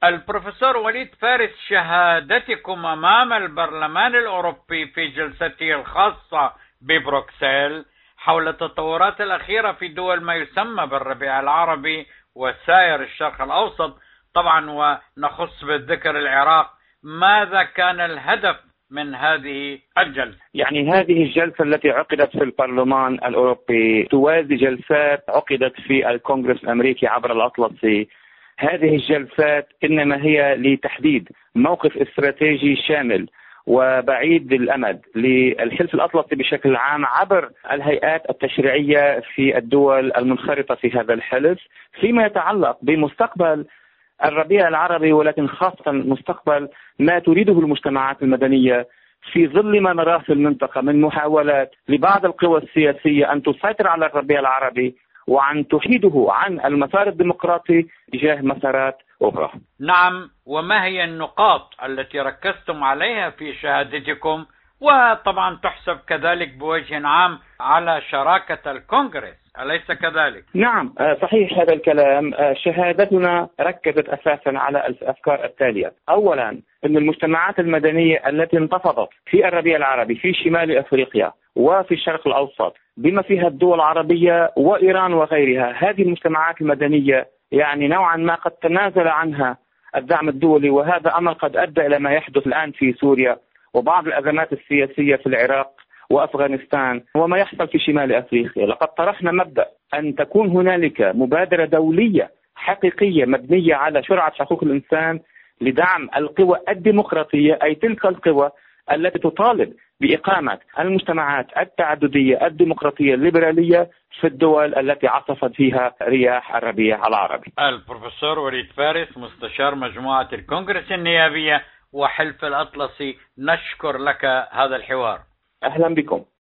البروفيسور وليد فارس، شهادتكم أمام البرلمان الأوروبي في جلسته الخاصة ببروكسل حول التطورات الأخيرة في دول ما يسمى بالربيع العربي وسائر الشرق الأوسط طبعا، ونخص بالذكر العراق، ماذا كان الهدف من هذه الجلسة؟ يعني هذه الجلسة التي عقدت في البرلمان الأوروبي توازي جلسات عقدت في الكونغرس الأمريكي عبر الأطلسي. هذه الجلسات إنما هي لتحديد موقف استراتيجي شامل وبعيد الأمد للحلف الأطلسي بشكل عام عبر الهيئات التشريعية في الدول المنخرطة في هذا الحلف، فيما يتعلق بمستقبل الربيع العربي، ولكن خاصة مستقبل ما تريده المجتمعات المدنية في ظل ما نراه في المنطقة من محاولات لبعض القوى السياسية أن تسيطر على الربيع العربي وأن تحيده عن المسار الديمقراطي تجاه مسارات أخرى. نعم، وما هي النقاط التي ركزتم عليها في شهادتكم، وطبعا تحسب كذلك بوجه عام على شراكة الكونغرس، أليس كذلك؟ نعم صحيح هذا الكلام. شهادتنا ركزت أساسا على الأفكار التالية. أولا، أن المجتمعات المدنية التي انتفضت في الربيع العربي في شمال أفريقيا وفي الشرق الأوسط بما فيها الدول العربية وإيران وغيرها، هذه المجتمعات المدنية يعني نوعا ما قد تنازل عنها الدعم الدولي، وهذا أمر قد أدى إلى ما يحدث الآن في سوريا وبعض الأزمات السياسية في العراق وأفغانستان وما يحصل في شمال أفريقيا. لقد طرحنا مبدأ أن تكون هنالك مبادرة دولية حقيقية مبنية على شرعة حقوق الإنسان لدعم القوى الديمقراطية، أي تلك القوى التي تطالب بإقامة المجتمعات التعددية الديمقراطية الليبرالية في الدول التي عصفت فيها رياح الربيع العربي. البروفيسور وليد فارس، مستشار مجموعة الكونغرس النيابية وحلف الأطلسي، نشكر لك هذا الحوار. أهلا بكم.